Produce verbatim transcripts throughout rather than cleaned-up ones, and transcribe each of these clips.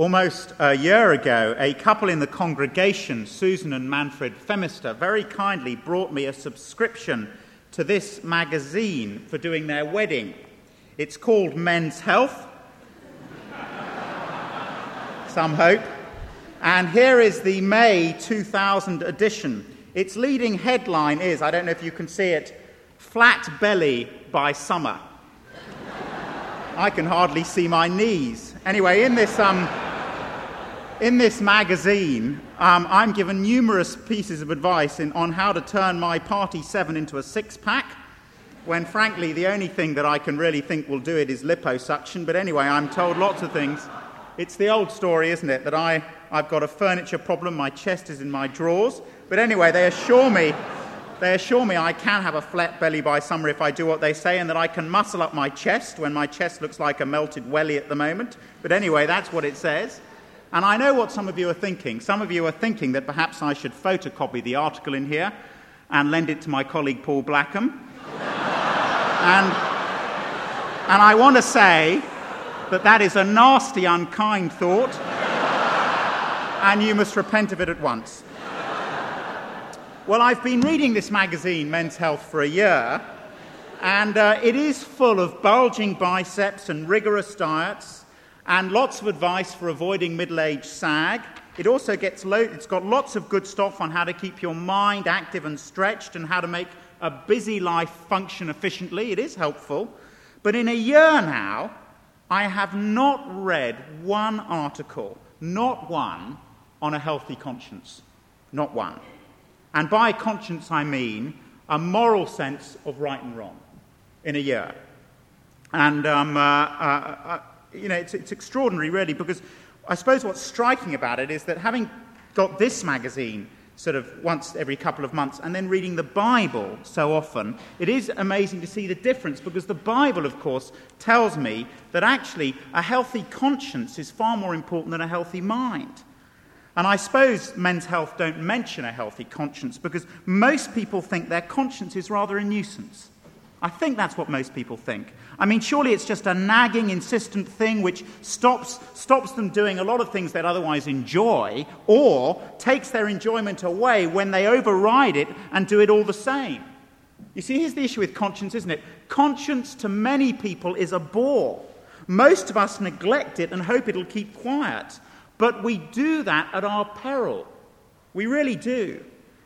Almost a year ago, a couple in the congregation, Susan and Manfred Femister, very kindly brought me a subscription to this magazine for doing their wedding. It's called Men's Health, some hope. And here is the May two thousand edition. Its leading headline is, I don't know if you can see it, "Flat Belly by Summer." I can hardly see my knees. Anyway, in this um, in this magazine, um, I'm given numerous pieces of advice in, on how to turn my Party seven into a six-pack, when frankly the only thing that I can really think will do it is liposuction. But anyway, I'm told lots of things. It's the old story, isn't it, that I, I've got a furniture problem, my chest is in my drawers. But anyway, they assure me They assure me I can have a flat belly by summer if I do what they say, and that I can muscle up my chest when my chest looks like a melted welly at the moment. But anyway, that's what it says. And I know what some of you are thinking. Some of you are thinking that perhaps I should photocopy the article in here and lend it to my colleague Paul Blackham. and, and I want to say that that is a nasty, unkind thought, and you must repent of it at once. Well, I've been reading this magazine, Men's Health, for a year, and uh, it is full of bulging biceps and rigorous diets and lots of advice for avoiding middle-age sag. It also gets lo- it's got lots of good stuff on how to keep your mind active and stretched and how to make a busy life function efficiently. It is helpful. But in a year now, I have not read one article, not one, on a healthy conscience. Not one. And by conscience, I mean a moral sense of right and wrong in a year. And, um, uh, uh, uh, you know, it's, it's extraordinary, really, because I suppose what's striking about it is that having got this magazine sort of once every couple of months and then reading the Bible so often, it is amazing to see the difference, because the Bible, of course, tells me that actually a healthy conscience is far more important than a healthy mind. And I suppose Men's Health don't mention a healthy conscience because most people think their conscience is rather a nuisance. I think that's what most people think. I mean, surely it's just a nagging, insistent thing which stops, stops them doing a lot of things they'd otherwise enjoy, or takes their enjoyment away when they override it and do it all the same. You see, here's the issue with conscience, isn't it? Conscience to many people is a bore. Most of us neglect it and hope it'll keep quiet. But we do that at our peril. We really do.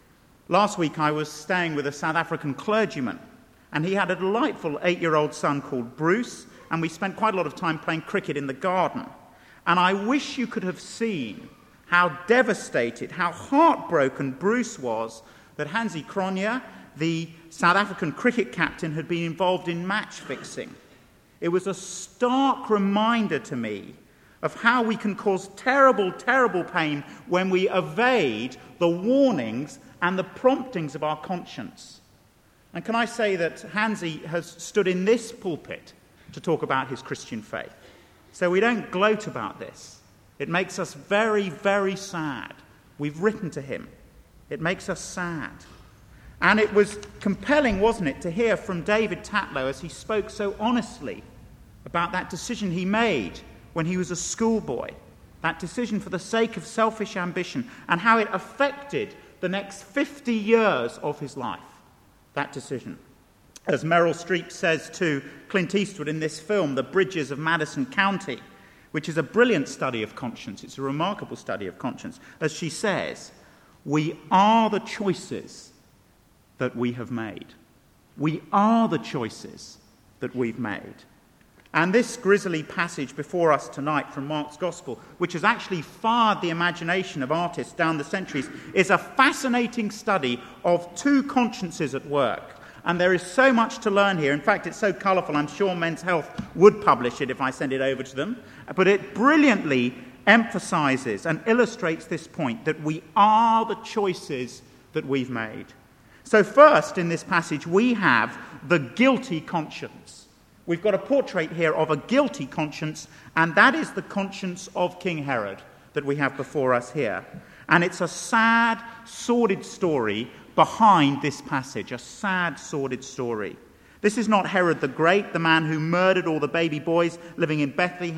Last week I was staying with a South African clergyman, and he had a delightful eight-year-old son called Bruce, and we spent quite a lot of time playing cricket in the garden. And I wish you could have seen how devastated, how heartbroken Bruce was that Hansie Cronje, the South African cricket captain, had been involved in match fixing. It was a stark reminder to me of how we can cause terrible, terrible pain when we evade the warnings and the promptings of our conscience. And can I say that Hansie has stood in this pulpit to talk about his Christian faith. So we don't gloat about this. It makes us very, very sad. We've written to him. It makes us sad. And it was compelling, wasn't it, to hear from David Tatlow as he spoke so honestly about that decision he made when he was a schoolboy, that decision for the sake of selfish ambition, and how it affected the next fifty years of his life, that decision. As Meryl Streep says to Clint Eastwood in this film, The Bridges of Madison County, which is a brilliant study of conscience, it's a remarkable study of conscience, as she says, we are the choices that we have made. We are the choices that we've made. And this grisly passage before us tonight from Mark's Gospel, which has actually fired the imagination of artists down the centuries, is a fascinating study of two consciences at work. And there is so much to learn here. In fact, it's so colourful, I'm sure Men's Health would publish it if I send it over to them. But it brilliantly emphasises and illustrates this point, that we are the choices that we've made. So first, in this passage, we have the guilty conscience. We've got a portrait here of a guilty conscience, and that is the conscience of King Herod that we have before us here. And it's a sad, sordid story behind this passage, a sad, sordid story. This is not Herod the Great, the man who murdered all the baby boys living in Bethlehem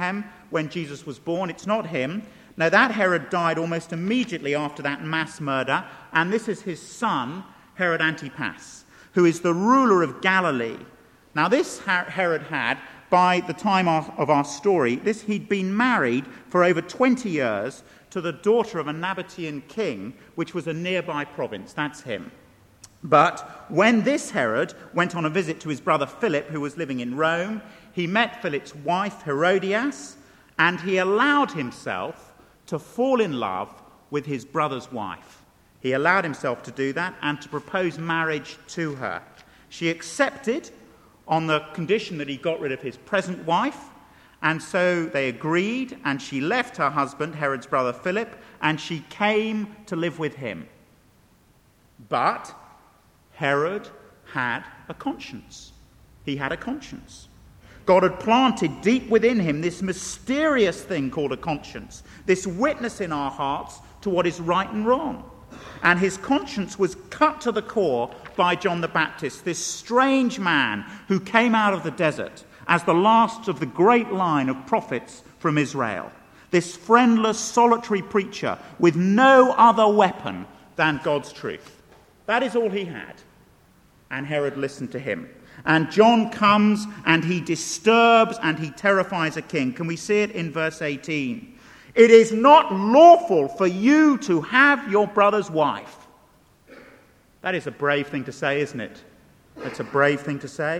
when Jesus was born. It's not him. Now, that Herod died almost immediately after that mass murder, and this is his son, Herod Antipas, who is the ruler of Galilee. Now, this Herod had, by the time of our story, this he'd been married for over twenty years to the daughter of a Nabatean king, which was a nearby province. That's him. But when this Herod went on a visit to his brother Philip, who was living in Rome, he met Philip's wife, Herodias, and he allowed himself to fall in love with his brother's wife. He allowed himself to do that and to propose marriage to her. She accepted on the condition that he got rid of his present wife, and so they agreed, and she left her husband, Herod's brother Philip, and she came to live with him. But Herod had a conscience. He had a conscience. God had planted deep within him this mysterious thing called a conscience, this witness in our hearts to what is right and wrong. And his conscience was cut to the core by John the Baptist, this strange man who came out of the desert as the last of the great line of prophets from Israel. This friendless, solitary preacher with no other weapon than God's truth. That is all he had. And Herod listened to him. And John comes and he disturbs and he terrifies a king. Can we see it in verse eighteen? It is not lawful for you to have your brother's wife. That is a brave thing to say, isn't it? That's a brave thing to say.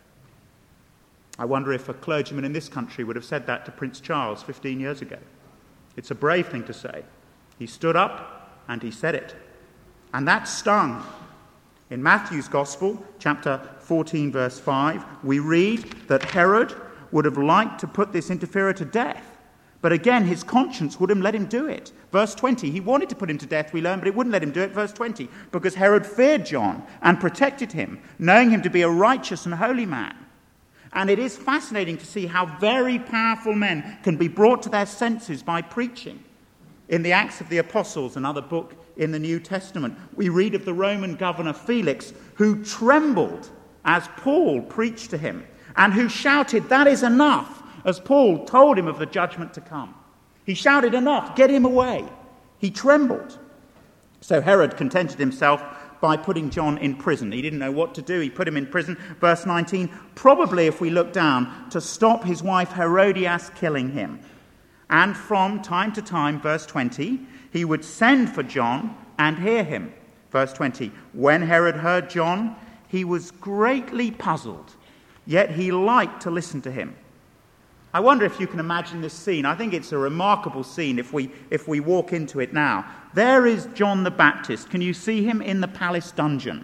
I wonder if a clergyman in this country would have said that to Prince Charles fifteen years ago. It's a brave thing to say. He stood up and he said it. And that stung. In Matthew's Gospel, chapter fourteen, verse five, we read that Herod would have liked to put this interferer to death. But again, his conscience wouldn't let him do it. Verse twenty, he wanted to put him to death, we learn, but it wouldn't let him do it. Verse twenty, because Herod feared John and protected him, knowing him to be a righteous and holy man. And it is fascinating to see how very powerful men can be brought to their senses by preaching. In the Acts of the Apostles, another book in the New Testament, we read of the Roman governor Felix, who trembled as Paul preached to him, and who shouted, "That is enough," as Paul told him of the judgment to come. He shouted, "Enough, get him away." He trembled. So Herod contented himself by putting John in prison. He didn't know what to do. He put him in prison. Verse nineteen, probably, if we look down, to stop his wife Herodias killing him. And from time to time, verse twenty, he would send for John and hear him. Verse twenty, when Herod heard John, he was greatly puzzled, yet he liked to listen to him. I wonder if you can imagine this scene. I think it's a remarkable scene if we if we walk into it now. There is John the Baptist. Can you see him in the palace dungeon?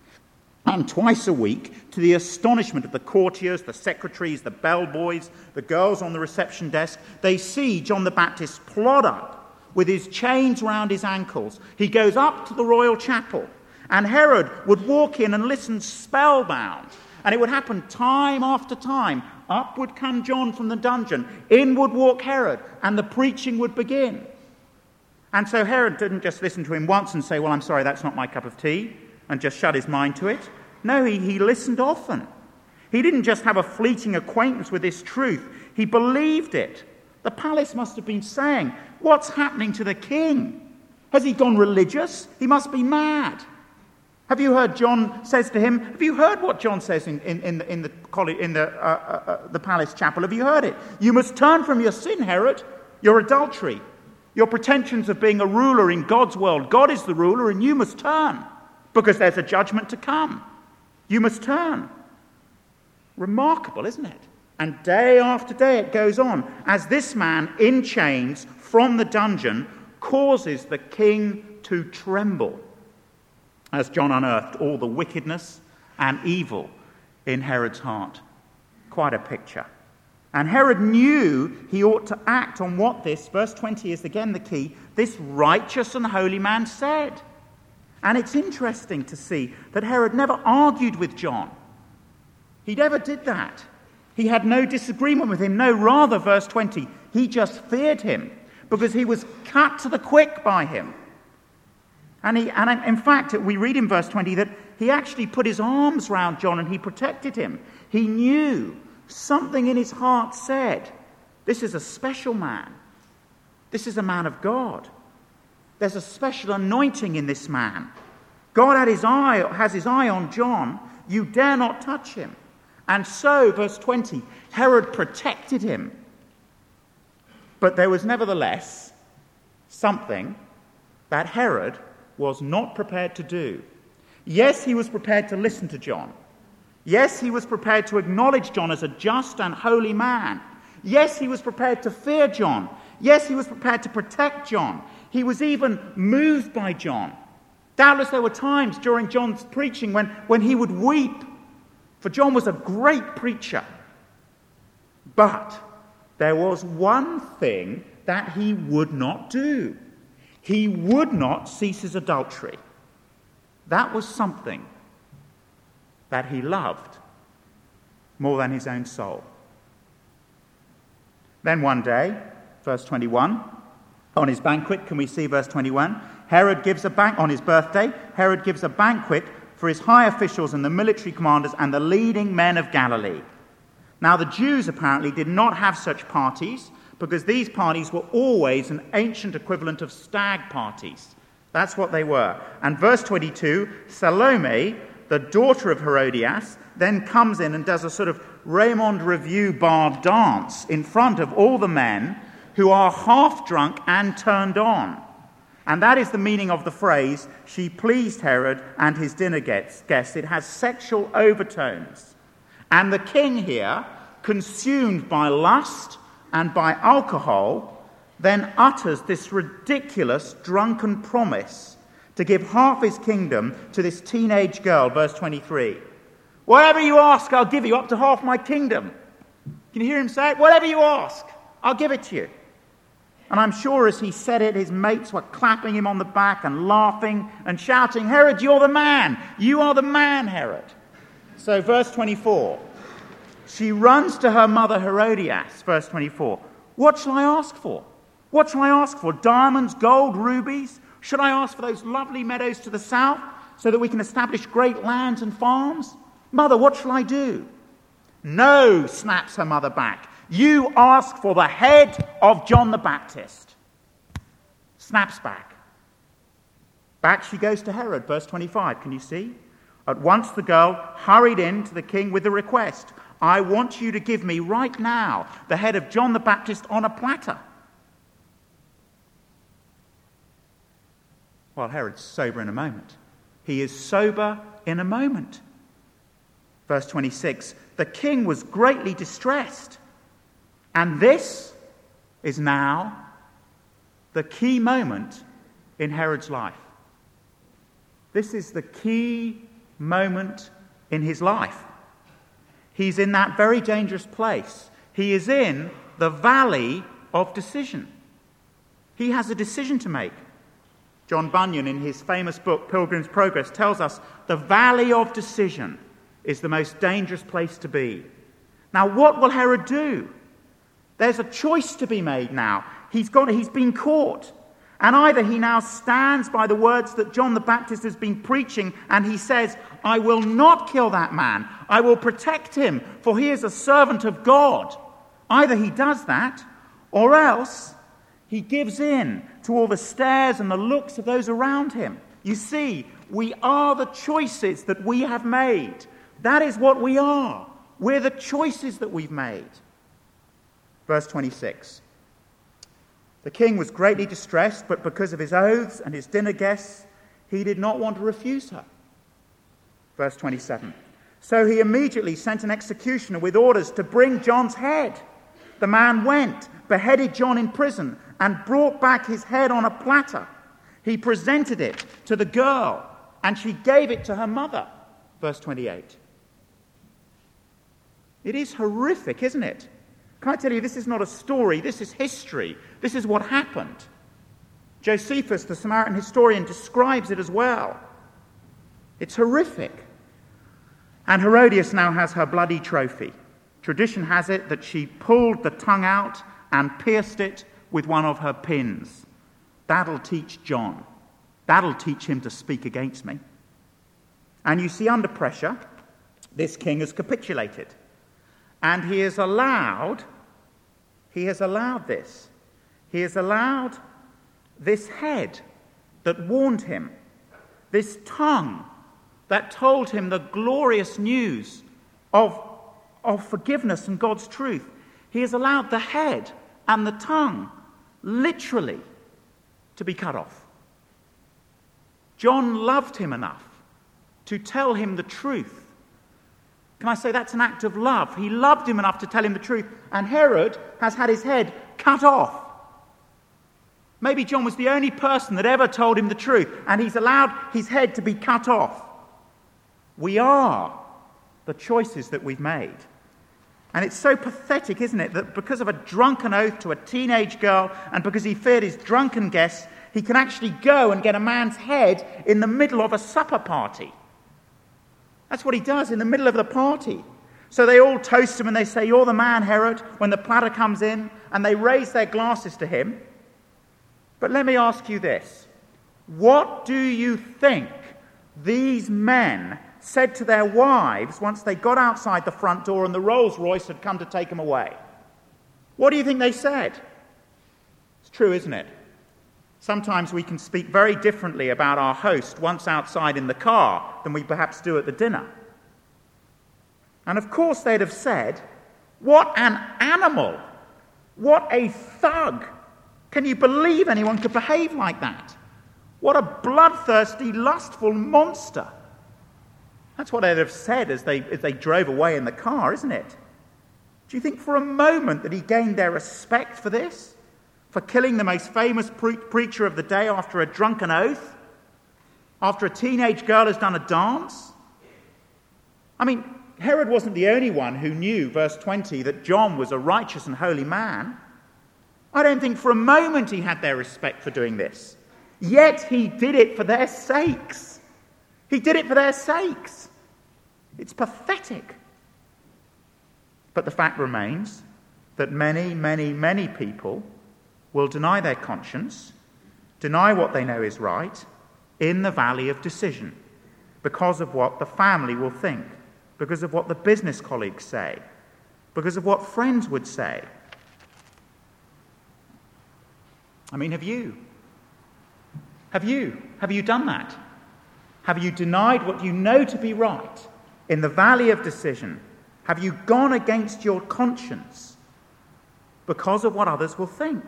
And twice a week, to the astonishment of the courtiers, the secretaries, the bellboys, the girls on the reception desk, they see John the Baptist plod up with his chains round his ankles. He goes up to the royal chapel, and Herod would walk in and listen spellbound. And it would happen time after time. Up would come John from the dungeon, in would walk Herod, and the preaching would begin. And so Herod didn't just listen to him once and say, "Well, I'm sorry, that's not my cup of tea," and just shut his mind to it. No, he, he listened often. He didn't just have a fleeting acquaintance with this truth. He believed it. The palace must have been saying, "What's happening to the king? Has he gone religious? He must be mad." Have you heard John says to him, have you heard what John says in, in, in the, in the, college, in the, uh, uh, the palace chapel? Have you heard it? "You must turn from your sin, Herod, your adultery, your pretensions of being a ruler in God's world. God is the ruler and you must turn because there's a judgment to come. You must turn." Remarkable, isn't it? And day after day it goes on as this man in chains from the dungeon causes the king to tremble, as John unearthed all the wickedness and evil in Herod's heart. Quite a picture. And Herod knew he ought to act on what this, verse twenty is again the key, this righteous and holy man said. And it's interesting to see that Herod never argued with John. He never did that. He had no disagreement with him. No, rather, verse twenty, he just feared him because he was cut to the quick by him. And, he, and in fact, we read in verse twenty that he actually put his arms round John and he protected him. He knew something in his heart said This is a special man. This is a man of God. There's a special anointing in this man. God had his eye, has his eye on John. You dare not touch him. And so, verse twenty, Herod protected him. But there was nevertheless something that Herod was not prepared to do. Yes, he was prepared to listen to John. Yes, he was prepared to acknowledge John as a just and holy man. Yes, he was prepared to fear John. Yes, he was prepared to protect John. He was even moved by John. Doubtless there were times during John's preaching when, when he would weep, for John was a great preacher. But there was one thing that he would not do. He would not cease his adultery. That was something that he loved more than his own soul. Then one day, verse twenty-one, on his banquet, can we see verse twenty-one? Herod gives a bank on his birthday. Herod gives a banquet for his high officials and the military commanders and the leading men of Galilee. Now the Jews apparently did not have such parties because these parties were always an ancient equivalent of stag parties. That's what they were. And verse twenty-two, Salome, the daughter of Herodias, then comes in and does a sort of Raymond Revue bar dance in front of all the men who are half drunk and turned on. And that is the meaning of the phrase, she pleased Herod and his dinner guests. It has sexual overtones. And the king here, consumed by lust and by alcohol, then utters this ridiculous drunken promise to give half his kingdom to this teenage girl, verse twenty-three. Whatever you ask, I'll give you, up to half my kingdom. Can you hear him say it? Whatever you ask, I'll give it to you. And I'm sure as he said it, his mates were clapping him on the back and laughing and shouting, Herod, you're the man. You are the man, Herod. So verse twenty-four, she runs to her mother Herodias, verse twenty-four. What shall I ask for? What shall I ask for? Diamonds, gold, rubies? Should I ask for those lovely meadows to the south so that we can establish great lands and farms? Mother, what shall I do? No, snaps her mother back. You ask for the head of John the Baptist. Snaps back. Back she goes to Herod, verse twenty-five. Can you see? At once the girl hurried in to the king with the request, I want you to give me right now the head of John the Baptist on a platter. Well, Herod's sober in a moment. He is sober in a moment. Verse twenty-six, the king was greatly distressed. And this is now the key moment in Herod's life. This is the key moment in his life. He's in that very dangerous place. He is in the valley of decision. He has a decision to make. John Bunyan, in his famous book, Pilgrim's Progress, tells us the valley of decision is the most dangerous place to be. Now, what will Herod do? There's a choice to be made now. He's got, he's been caught. And either he now stands by the words that John the Baptist has been preaching and he says, I will not kill that man. I will protect him, for he is a servant of God. Either he does that, or else he gives in to all the stares and the looks of those around him. You see, we are the choices that we have made. That is what we are. We're the choices that we've made. Verse twenty-six. The king was greatly distressed, but because of his oaths and his dinner guests, he did not want to refuse her. Verse twenty-seven. So he immediately sent an executioner with orders to bring John's head. The man went, beheaded John in prison, and brought back his head on a platter. He presented it to the girl, and she gave it to her mother. Verse twenty-eight. It is horrific, isn't it? Can I tell you, this is not a story, this is history. This is what happened. Josephus, the Samaritan historian, describes it as well. It's horrific. And Herodias now has her bloody trophy. Tradition has it that she pulled the tongue out and pierced it with one of her pins. That'll teach John. That'll teach him to speak against me. And you see, under pressure, this king has capitulated. And he has allowed He has allowed this. He has allowed this head that warned him, this tongue that told him the glorious news of, of forgiveness and God's truth. He has allowed the head and the tongue literally to be cut off. John loved him enough to tell him the truth. Can I say that's an act of love? He loved him enough to tell him the truth, and Herod has had his head cut off. Maybe John was the only person that ever told him the truth, and he's allowed his head to be cut off. We are the choices that we've made. And it's so pathetic, isn't it, that because of a drunken oath to a teenage girl, and because he feared his drunken guests, he can actually go and get a man's head in the middle of a supper party. That's what he does in the middle of the party. So they all toast him and they say, "You're the man, Herod," when the platter comes in, and they raise their glasses to him. But let me ask you this. What do you think these men said to their wives once they got outside the front door and the Rolls Royce had come to take them away? What do you think they said? It's true, isn't it? Sometimes we can speak very differently about our host once outside in the car than we perhaps do at the dinner. And of course they'd have said, "What an animal! What a thug! Can you believe anyone could behave like that? What a bloodthirsty, lustful monster!" That's what they'd have said as they, as they drove away in the car, isn't it? Do you think for a moment that he gained their respect for this? For killing the most famous pre- preacher of the day after a drunken oath? After a teenage girl has done a dance? I mean, Herod wasn't the only one who knew, verse twenty, that John was a righteous and holy man. I don't think for a moment he had their respect for doing this. Yet he did it for their sakes. He did it for their sakes. It's pathetic. But the fact remains that many, many, many people will deny their conscience, deny what they know is right, in the valley of decision, because of what the family will think, because of what the business colleagues say, because of what friends would say. I mean, have you? Have you? Have you done that? Have you denied what you know to be right in the valley of decision? Have you gone against your conscience because of what others will think?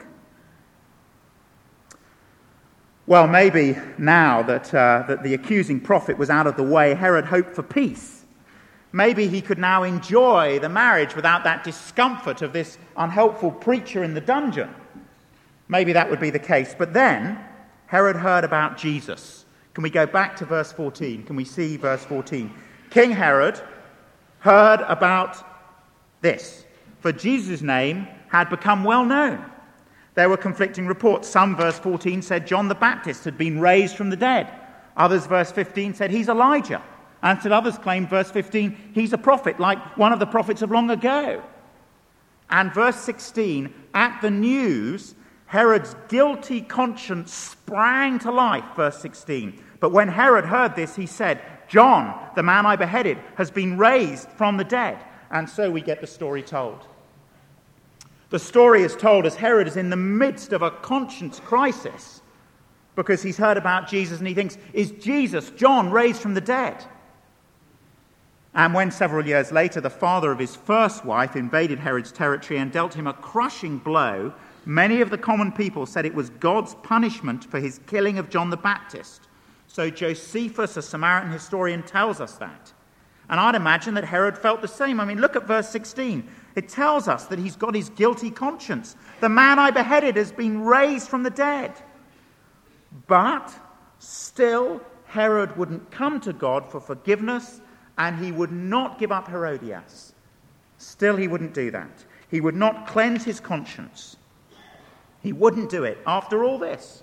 Well, maybe now that, uh, that the accusing prophet was out of the way, Herod hoped for peace. Maybe he could now enjoy the marriage without that discomfort of this unhelpful preacher in the dungeon. Maybe that would be the case. But then Herod heard about Jesus. Can we go back to verse fourteen? Can we see verse fourteen? King Herod heard about this, for Jesus' name had become well known. There were conflicting reports. Some, verse fourteen, said John the Baptist had been raised from the dead. Others, verse fifteen, said he's Elijah. And still others claimed, verse fifteen, he's a prophet, like one of the prophets of long ago. And verse sixteen, at the news, Herod's guilty conscience sprang to life, verse sixteen. But when Herod heard this, he said, "John, the man I beheaded, has been raised from the dead." And so we get the story told. The story is told as Herod is in the midst of a conscience crisis because he's heard about Jesus and he thinks, is Jesus, John, raised from the dead? And when several years later the father of his first wife invaded Herod's territory and dealt him a crushing blow, many of the common people said it was God's punishment for his killing of John the Baptist. So Josephus, a Samaritan historian, tells us that. And I'd imagine that Herod felt the same. I mean, look at verse sixteen. It tells us that he's got his guilty conscience. The man I beheaded has been raised from the dead. But still, Herod wouldn't come to God for forgiveness, and he would not give up Herodias. Still, he wouldn't do that. He would not cleanse his conscience. He wouldn't do it after all this.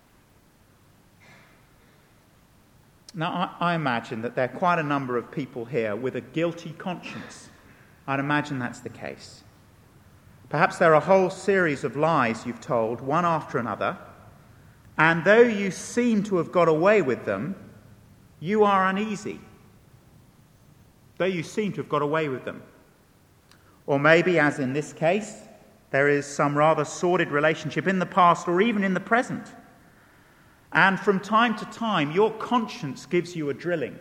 Now, I, I imagine that there are quite a number of people here with a guilty conscience. I'd imagine that's the case. Perhaps there are a whole series of lies you've told, one after another, and though you seem to have got away with them, you are uneasy. Though you seem to have got away with them. Or maybe, as in this case, There is some rather sordid relationship in the past or even in the present. And from time to time, your conscience gives you a drilling.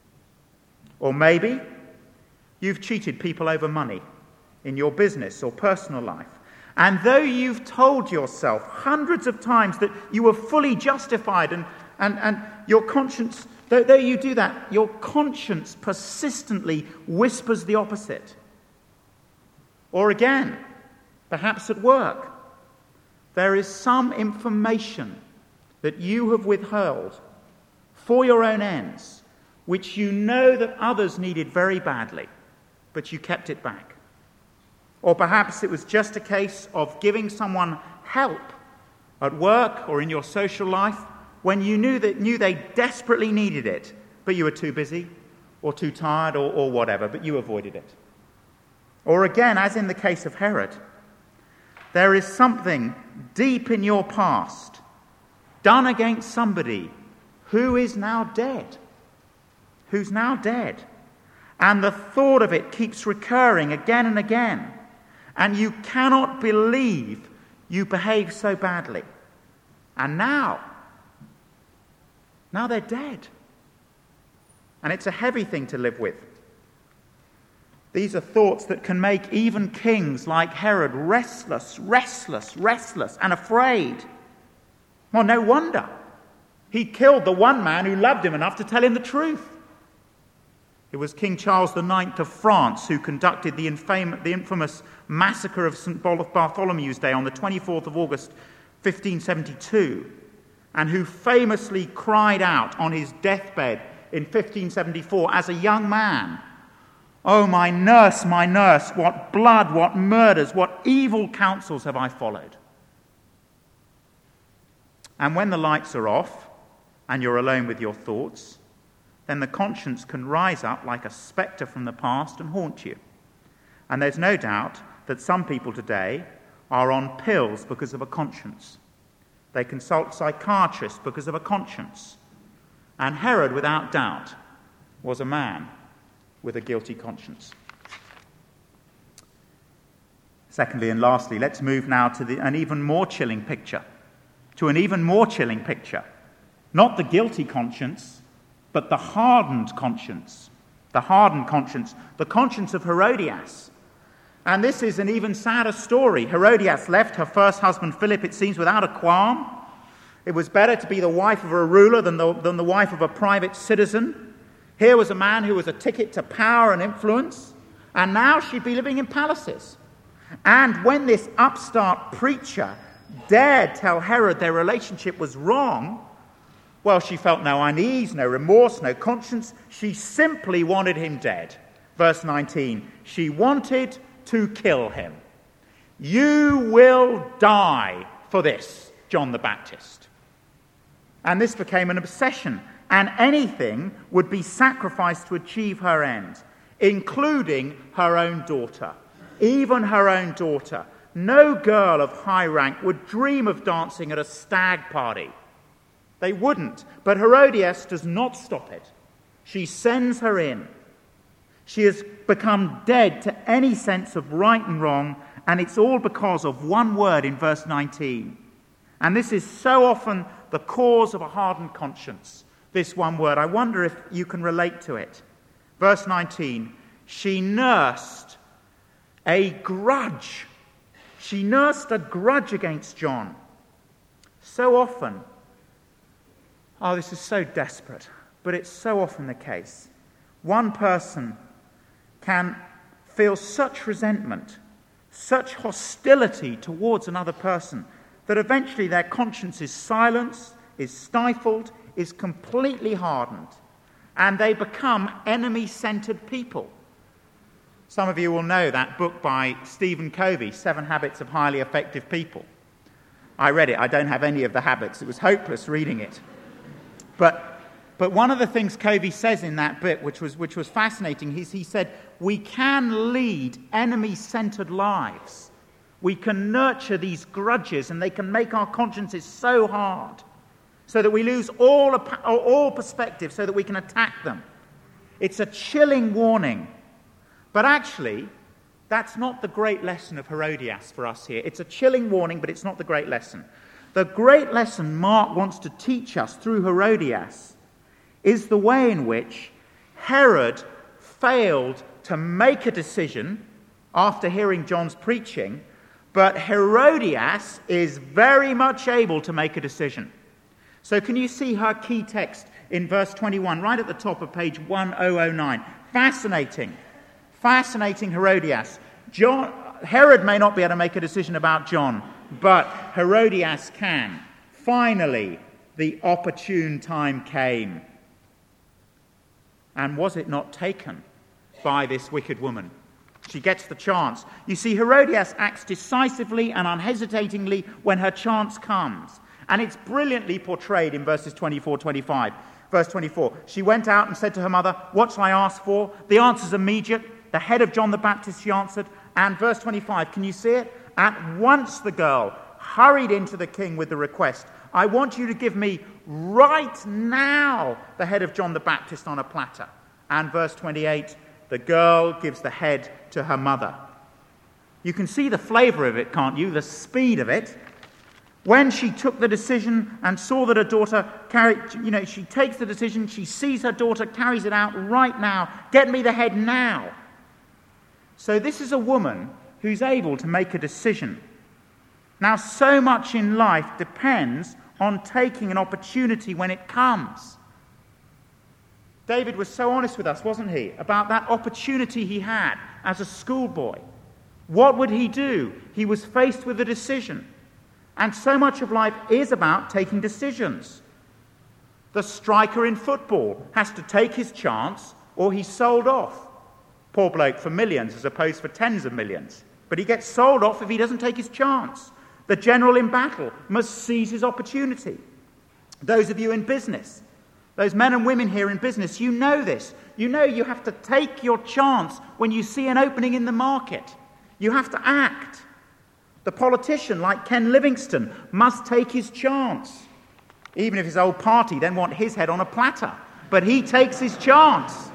Or maybe you've cheated people over money in your business or personal life. And though you've told yourself hundreds of times that you were fully justified and, and, and your conscience, though, though you do that, your conscience persistently whispers the opposite. Or again, perhaps at work, there is some information that you have withheld for your own ends, which you know that others needed very badly, but you kept it back. Or perhaps it was just a case of giving someone help at work or in your social life when you knew that knew they desperately needed it, but you were too busy or too tired or, or whatever, but you avoided it. Or again, as in the case of Herod, there is something deep in your past done against somebody who is now dead, who's now dead. And the thought of it keeps recurring again and again. And you cannot believe you behaved so badly. And now, now they're dead. And it's a heavy thing to live with. These are thoughts that can make even kings like Herod restless, restless, restless, and afraid. Well, no wonder. He killed the one man who loved him enough to tell him the truth. It was King Charles the Ninth of France who conducted the, infam- the infamous massacre of Saint Bartholomew's Day on the twenty-fourth of August, fifteen seventy-two, and who famously cried out on his deathbed in fifteen seventy-four as a young man, "Oh, my nurse, my nurse, what blood, what murders, what evil counsels have I followed." And when the lights are off and you're alone with your thoughts, then the conscience can rise up like a spectre from the past and haunt you. And there's no doubt that some people today are on pills because of a conscience. They consult psychiatrists because of a conscience. And Herod, without doubt, was a man with a guilty conscience. Secondly and lastly, let's move now to the, an even more chilling picture. To an even more chilling picture. Not the guilty conscience, but the hardened conscience. The hardened conscience. The conscience of Herodias. And this is an even sadder story. Herodias left her first husband Philip, it seems, without a qualm. It was better to be the wife of a ruler than the, than the wife of a private citizen. Here was a man who was a ticket to power and influence, and now she'd be living in palaces. And when this upstart preacher dared tell Herod their relationship was wrong, well, she felt no unease, no remorse, no conscience. She simply wanted him dead. Verse nineteen, she wanted to kill him. "You will die for this, John the Baptist." And this became an obsession, and anything would be sacrificed to achieve her end, including her own daughter. Even her own daughter. No girl of high rank would dream of dancing at a stag party. They wouldn't. But Herodias does not stop it. She sends her in. She has become dead to any sense of right and wrong, and it's all because of one word in verse nineteen. And this is so often the cause of a hardened conscience, this one word. I wonder if you can relate to it. Verse nineteen, she nursed a grudge. She nursed a grudge against John. So often, oh, this is so desperate, but it's so often the case. One person can feel such resentment, such hostility towards another person, that eventually their conscience is silenced, is stifled, is completely hardened, and they become enemy-centered people. Some of you will know that book by Stephen Covey, Seven Habits of Highly Effective People. I read it. I don't have any of the habits. It was hopeless reading it. But, but one of the things Covey says in that bit, which was, which was fascinating, he, he said, we can lead enemy-centered lives. We can nurture these grudges, and they can make our consciences so hard, so that we lose all, all perspective, so that we can attack them. It's a chilling warning. But actually, That's not the great lesson of Herodias for us here. It's a chilling warning, but it's not the great lesson. The great lesson Mark wants to teach us through Herodias is the way in which Herod failed to make a decision after hearing John's preaching, but Herodias is very much able to make a decision. So can you see her key text in verse twenty-one, right at the top of page ten oh nine? Fascinating. Fascinating Herodias. John, Herod may not be able to make a decision about John, but Herodias can. Finally, the opportune time came. And was it not taken by this wicked woman? She gets the chance. You see, Herodias acts decisively and unhesitatingly when her chance comes. And it's brilliantly portrayed in verses twenty-four to twenty-five. Verse twenty-four, she went out and said to her mother, "What shall I ask for?" The answer's immediate. The head of John the Baptist, she answered. And verse twenty-five, can you see it? At once the girl hurried into the king with the request, "I want you to give me right now the head of John the Baptist on a platter." And verse twenty-eight, the girl gives the head to her mother. You can see the flavour of it, can't you? The speed of it. When she took the decision and saw that her daughter carried, you know, she takes the decision, she sees her daughter, carries it out right now. Get me the head now. So this is a woman who's able to make a decision. Now, so much in life depends on taking an opportunity when it comes. David was so honest with us, wasn't he, about that opportunity he had as a schoolboy. What would he do? He was faced with a decision. And so much of life is about taking decisions. The striker in football has to take his chance or he's sold off. Poor bloke for millions as opposed for tens of millions. But he gets sold off if he doesn't take his chance. The general in battle must seize his opportunity. Those of you in business, those men and women here in business, you know this. You know you have to take your chance when you see an opening in the market. You have to act. The politician, like Ken Livingstone, must take his chance. Even if his old party then want his head on a platter. But he takes his chance.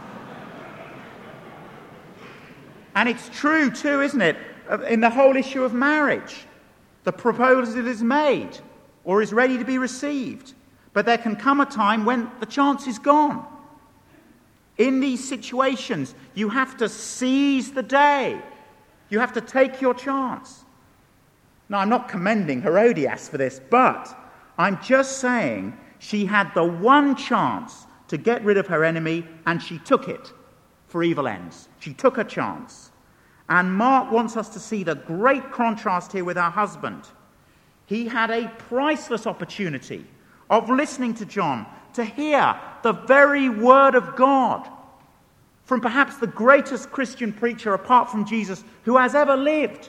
And it's true too, isn't it, in the whole issue of marriage. The proposal is made or is ready to be received. But there can come a time when the chance is gone. In these situations, you have to seize the day. You have to take your chance. Now, I'm not commending Herodias for this, but I'm just saying she had the one chance to get rid of her enemy, and she took it for evil ends. She took a chance. And Mark wants us to see the great contrast here with her husband. He had a priceless opportunity of listening to John, to hear the very word of God from perhaps the greatest Christian preacher apart from Jesus who has ever lived.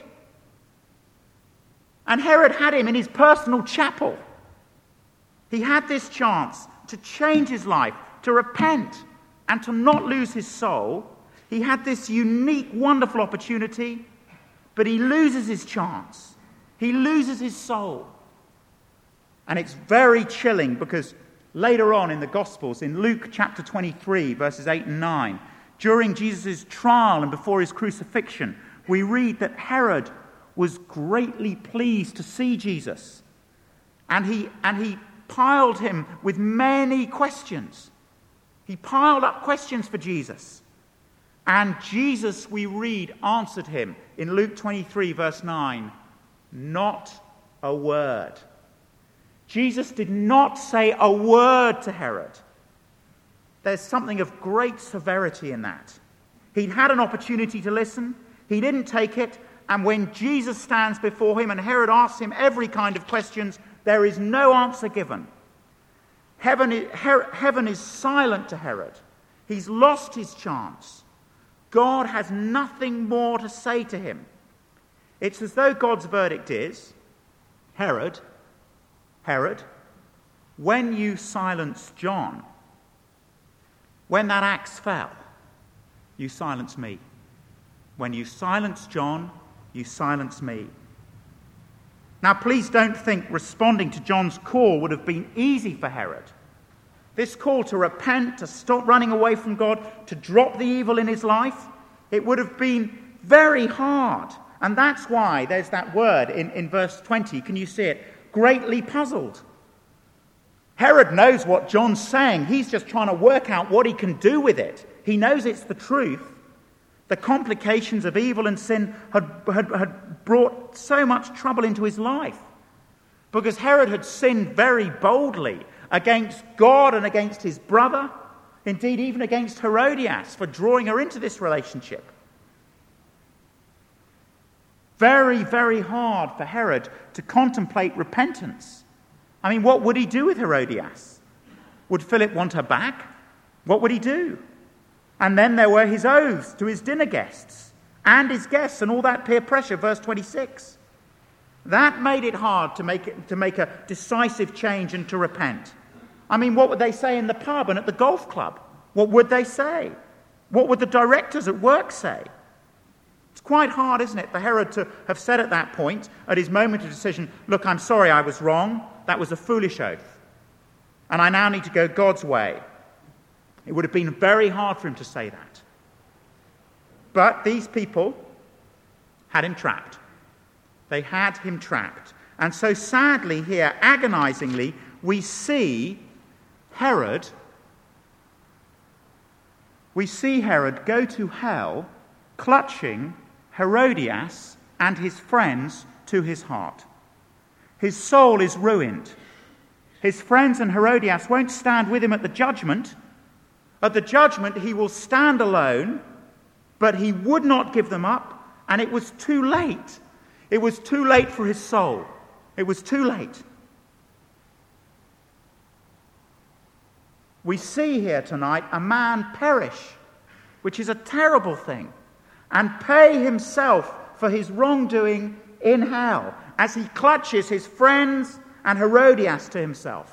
And Herod had him in his personal chapel. He had this chance to change his life, to repent, and to not lose his soul. He had this unique, wonderful opportunity, but he loses his chance. He loses his soul. And it's very chilling because later on in the Gospels, in Luke chapter twenty-three, verses eight and nine, during Jesus' trial and before his crucifixion, we read that Herod was greatly pleased to see Jesus. And he, and he piled him with many questions. He piled up questions for Jesus. And Jesus, we read, answered him in Luke twenty-three, verse nine, not a word. Jesus did not say a word to Herod. There's something of great severity in that. He'd had an opportunity to listen. He didn't take it. And when Jesus stands before him and Herod asks him every kind of questions, there is no answer given. Heaven is, Her- heaven is silent to Herod. He's lost his chance. God has nothing more to say to him. It's as though God's verdict is, Herod, Herod, when you silenced John, when that axe fell, you silenced me. When you silenced John, you silence me. Now, please don't think responding to John's call would have been easy for Herod. This call to repent, to stop running away from God, to drop the evil in his life, it would have been Very hard. And that's why there's that word in, in verse twenty. Can you see it? Greatly puzzled. Herod knows what John's saying. He's just trying to work out what he can do with it. He knows it's the truth. The complications of evil and sin had, had, had brought so much trouble into his life. Because Herod had sinned very boldly against God and against his brother. Indeed, even against Herodias for drawing her into this relationship. Very, very hard for Herod to contemplate repentance. I mean, what would he do with Herodias? Would Philip want her back? What would he do? And then there were his oaths to his dinner guests and his guests and all that peer pressure, verse twenty-six. That made it hard to make it, to make a decisive change and to repent. I mean, what would they say in the pub and at the golf club? What would they say? What would the directors at work say? It's quite hard, isn't it, for Herod to have said at that point, at his moment of decision, look, I'm sorry I was wrong. That was a foolish oath. And I now need to go God's way. It would have been very hard for him to say that. But these people had him trapped. They had him trapped. And so sadly here, agonizingly, we see Herod, we see Herod go to hell, clutching Herodias and his friends to his heart. His soul is ruined. His friends and Herodias won't stand with him at the judgment. At the judgment, he will stand alone, but he would not give them up, and it was too late. It was too late for his soul. It was too late. We see here tonight a man perish, which is a terrible thing, and pay himself for his wrongdoing in hell as he clutches his friends and Herodias to himself.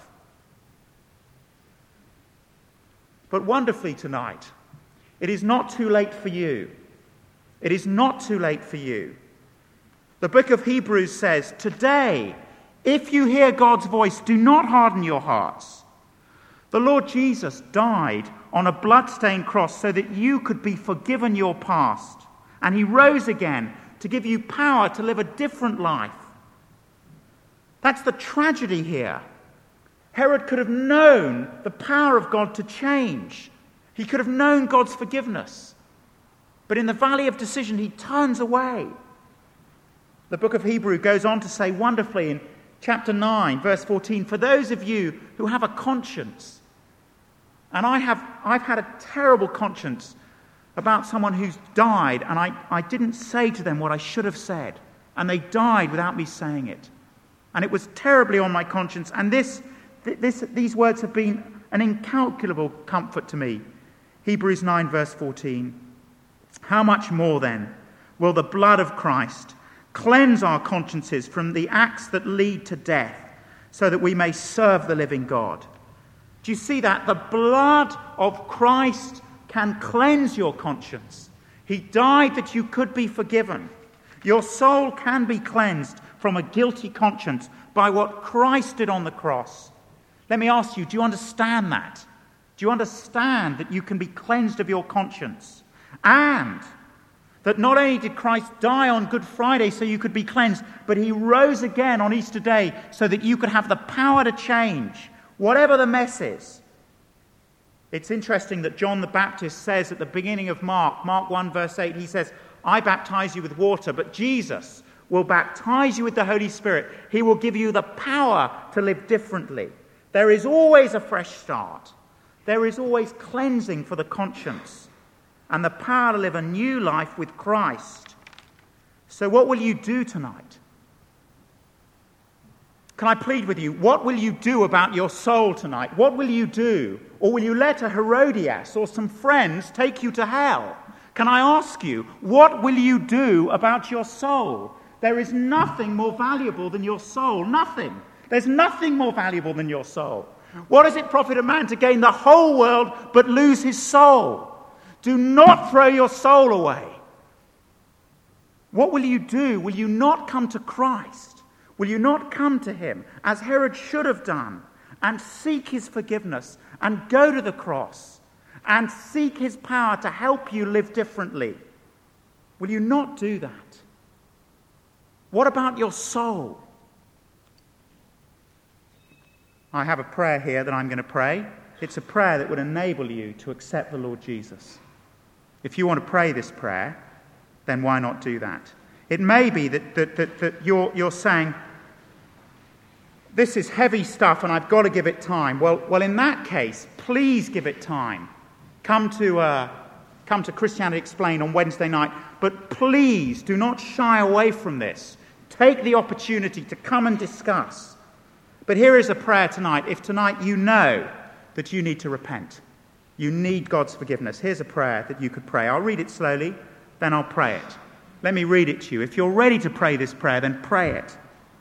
But wonderfully tonight, it is not too late for you. It is not too late for you. The book of Hebrews says, today, if you hear God's voice, do not harden your hearts. The Lord Jesus died on a blood-stained cross so that you could be forgiven your past. And he rose again to give you power to live a different life. That's the tragedy here. Herod could have known the power of God to change. He could have known God's forgiveness. But in the valley of decision, he turns away. The book of Hebrews goes on to say wonderfully in chapter nine, verse fourteen, for those of you who have a conscience, and I have, I've had a terrible conscience about someone who's died, and I, I didn't say to them what I should have said, and they died without me saying it. And it was terribly on my conscience, and this, this, these words have been an incalculable comfort to me. Hebrews nine, verse fourteen. How much more then will the blood of Christ cleanse our consciences from the acts that lead to death, so that we may serve the living God? Do you see that? The blood of Christ can cleanse your conscience. He died that you could be forgiven. Your soul can be cleansed from a guilty conscience by what Christ did on the cross. Let me ask you, do you understand that? Do you understand that you can be cleansed of your conscience? And that not only did Christ die on Good Friday so you could be cleansed, but he rose again on Easter Day so that you could have the power to change, whatever the mess is. It's interesting that John the Baptist says at the beginning of Mark, Mark one verse eight, he says, I baptize you with water, but Jesus will baptize you with the Holy Spirit. He will give you the power to live differently. There is always a fresh start. There is always cleansing for the conscience and the power to live a new life with Christ. So what will you do tonight? Can I plead with you, what will you do about your soul tonight? What will you do? Or will you let a Herodias or some friends take you to hell? Can I ask you, what will you do about your soul? There is nothing more valuable than your soul. Nothing. There's nothing more valuable than your soul. What does it profit a man to gain the whole world but lose his soul? Do not throw your soul away. What will you do? Will you not come to Christ? Will you not come to him, as Herod should have done, and seek his forgiveness, and go to the cross, and seek his power to help you live differently? Will you not do that? What about your soul? I have a prayer here that I'm going to pray. It's a prayer that would enable you to accept the Lord Jesus. If you want to pray this prayer, then why not do that? It may be that, that, that, that you're, you're saying, this is heavy stuff and I've got to give it time. Well, well, in that case, please give it time. Come to, uh, come to Christianity Explained on Wednesday night, but please do not shy away from this. Take the opportunity to come and discuss. But here is a prayer tonight. If tonight you know that you need to repent, you need God's forgiveness, here's a prayer that you could pray. I'll read it slowly, then I'll pray it. Let me read it to you. If you're ready to pray this prayer, then pray it.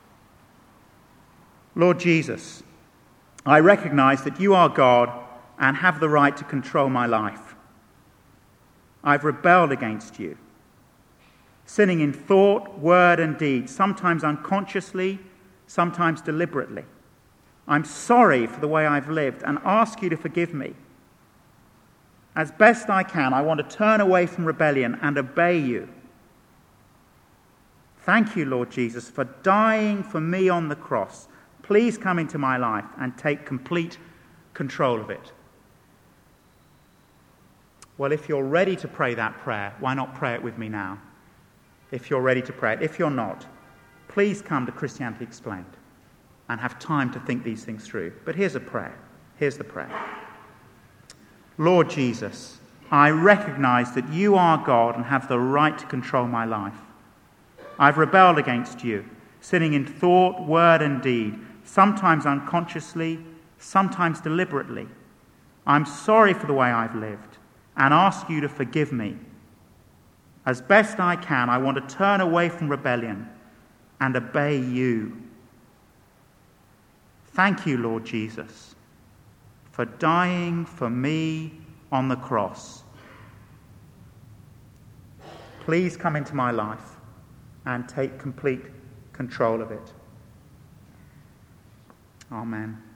Lord Jesus, I recognize that you are God and have the right to control my life. I've rebelled against you, sinning in thought, word, and deed, sometimes unconsciously, sometimes deliberately. I'm sorry for the way I've lived and ask you to forgive me. As best I can, I want to turn away from rebellion and obey you. Thank you, Lord Jesus, for dying for me on the cross. Please come into my life and take complete control of it. Well, if you're ready to pray that prayer, why not pray it with me now? If you're ready to pray it. If you're not, please come to Christianity Explained and have time to think these things through. But here's a prayer. Here's the prayer. Lord Jesus, I recognize that you are God and have the right to control my life. I've rebelled against you, sinning in thought, word, and deed, sometimes unconsciously, sometimes deliberately. I'm sorry for the way I've lived and ask you to forgive me. As best I can, I want to turn away from rebellion and obey you. Thank you, Lord Jesus, for dying for me on the cross. Please come into my life and take complete control of it. Amen.